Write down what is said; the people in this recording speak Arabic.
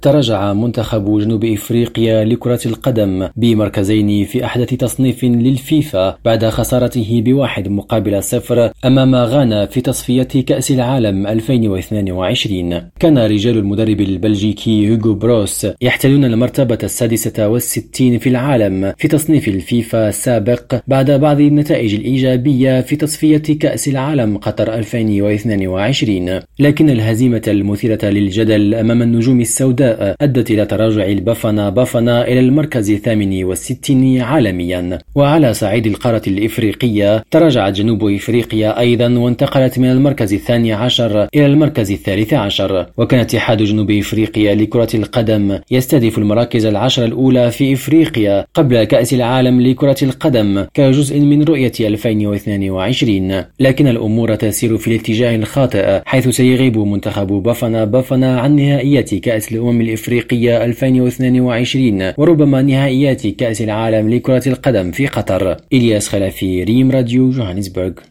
تراجع منتخب جنوب إفريقيا لكرة القدم بمركزين في أحدث تصنيف للفيفا بعد خسارته ب1-0 أمام غانا في تصفية كأس العالم 2022. كان رجال المدرب البلجيكي هوغو بروس يحتلون المرتبة 66 في العالم في تصنيف الفيفا السابق بعد بعض النتائج الإيجابية في تصفية كأس العالم قطر 2022، لكن الهزيمة المثيرة للجدل أمام النجوم السوداء أدت إلى تراجع البافانا إلى المركز 68 عالميا. وعلى صعيد القارة الإفريقية تراجعت جنوب إفريقيا أيضا وانتقلت من المركز 12 إلى المركز 13، وكان اتحاد جنوب إفريقيا لكرة القدم يستهدف المراكز 10 الأولى في إفريقيا قبل كأس العالم لكرة القدم كجزء من رؤية 2022، لكن الأمور تسير في الاتجاه الخاطئ، حيث سيغيب منتخب بافانا عن نهائيات كأس الأمم الإفريقية 2022 وربما نهائيات كأس العالم لكرة القدم في قطر. إلياس خلفي، ريم راديو، جوهانسبرغ.